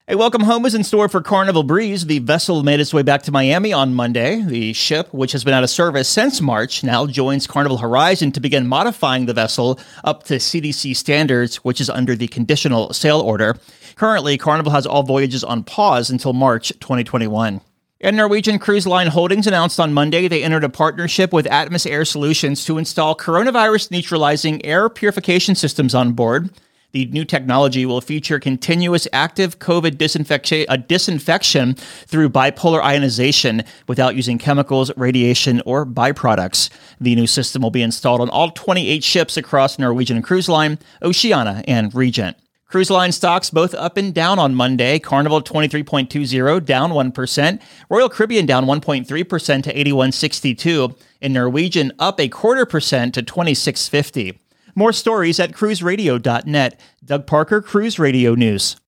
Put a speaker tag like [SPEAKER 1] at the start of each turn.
[SPEAKER 1] A welcome home is in store for Carnival Breeze. The vessel made its way back to Miami on Monday. The ship, which has been out of service since March, now joins Carnival Horizon to begin modifying the vessel up to CDC standards, which is under the conditional sail order. Currently, Carnival has all voyages on pause until March 2021. And Norwegian Cruise Line Holdings announced on Monday they entered a partnership with Atmos Air Solutions to install coronavirus-neutralizing air purification systems on board. The new technology will feature continuous active COVID disinfection through bipolar ionization without using chemicals, radiation, or byproducts. The new system will be installed on all 28 ships across Norwegian Cruise Line, Oceania, and Regent. Cruise line stocks both up and down on Monday. Carnival 23.20 down 1%. Royal Caribbean down 1.3% to 81.62. And Norwegian up 0.25% to 26.50. More stories at cruiseradio.net. Doug Parker, Cruise Radio News.